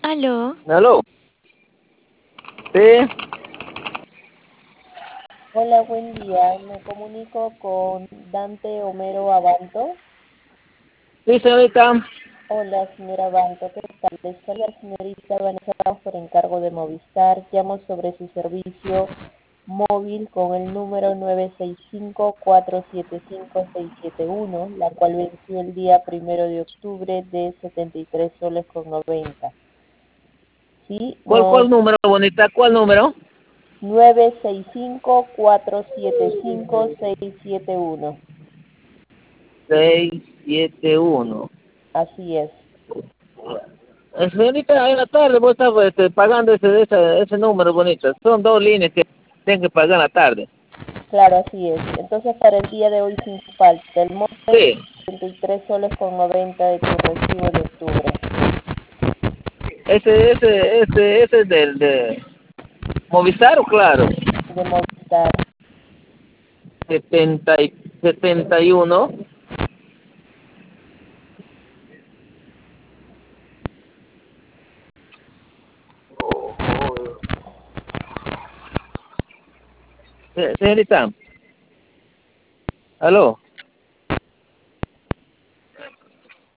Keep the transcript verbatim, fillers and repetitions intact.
Aló. Aló. Sí, Hola, buen día. Me comunico con Dante Homero Abanto. sí, señorita. Hola, señora Abanto, ¿qué tal? Les saluda la señorita Vanessa Ramos por encargo de Movistar. Llamo sobre su servicio móvil con el número nueve seis cinco, cuatro siete cinco, seis siete uno, la cual venció el día primero de octubre de setenta y tres soles con noventa. Sí, ¿Cuál, nos cuál número, bonita? ¿Cuál número? nueve seis cinco, cuatro siete cinco, seis siete uno. seis siete uno. Así es. Eh, señorita, en la tarde vos estás este, pagando ese, ese, ese número, bonita. Son dos líneas que tengo que pagar en la tarde. Claro, así es. Entonces, para el día de hoy sin falta, el monto es Sí. setenta y tres soles con noventa de tu recibo de octubre, Ese, ese, ese, ese es del de Movistar, o claro. de Movistar. setenta y setenta y uno. Se- Señorita. Aló.